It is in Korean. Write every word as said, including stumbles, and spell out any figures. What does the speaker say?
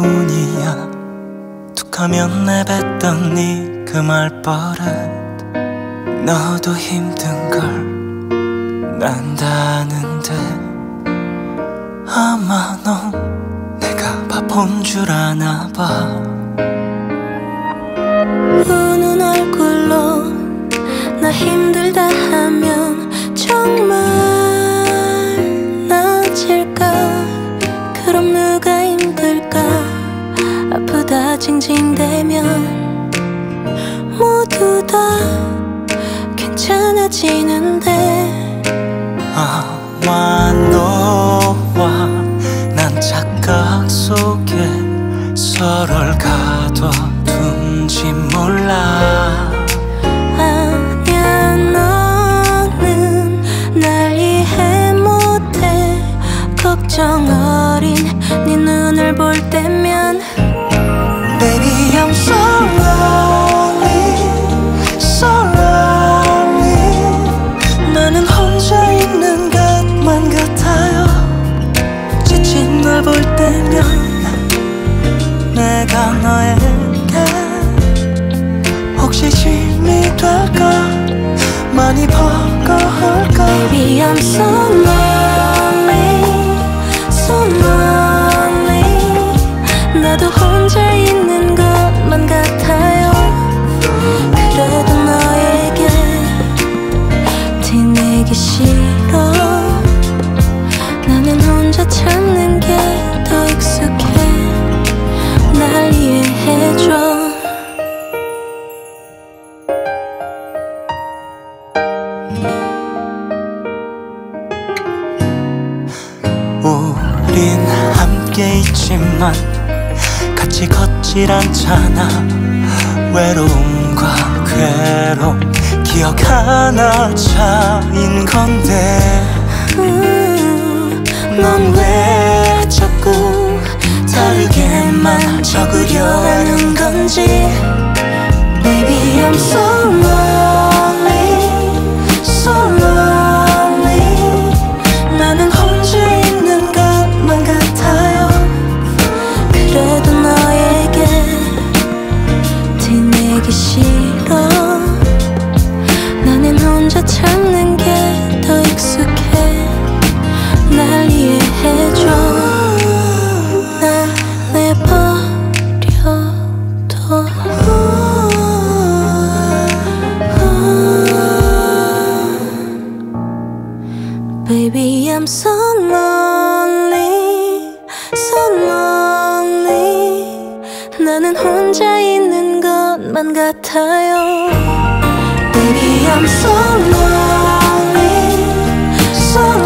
뿐이야. 툭하면 내뱉던 네 그 말버릇, 너도 힘든 걸 난 다 아는데 아마 넌 내가 바본 줄 아나 봐. 우는 얼굴로 나 힘들다 하면 정말 나아질까? 그럼 누가 힘들까? 아프다 징징대면 모두 다 괜찮아지는데 아마 너와 난 착각 속에 서로를 가둬둔지 몰라. 아니야, 너는 날 이해 못해. 걱정 어린 네 눈을 볼 때면 Baby I'm so lonely, so lonely. 나는 혼자 있는 것만 같아요. 지친 널 볼 때면 내가 너에게 혹시 짐이 될까? 많이 버거울까? Baby I'm so lonely, so lonely. 나도 혼자 있는 것만 같아요. 그래도 너에게 티내기 싫어. 나는 혼자 참는 게 더 익숙해. 날 이해해줘. 우린 함께 있지만 같이 걷질 않잖아. 외로움과 괴로움 기억 하나 차인 건데 음, 넌 왜 자꾸 다르게만 적으려 하는 건지. Baby I'm so lonely, so lonely. 나는 혼자 있는 것만 같아요. 그래도 너에게 티내기 싫어. 나는 혼자 참는 게 더 익숙해. 날 이해해줘. 날 내버려둬. Baby I'm so lonely, so lonely. 나는 혼자 있는 것만 같아요. Baby I'm so lonely, so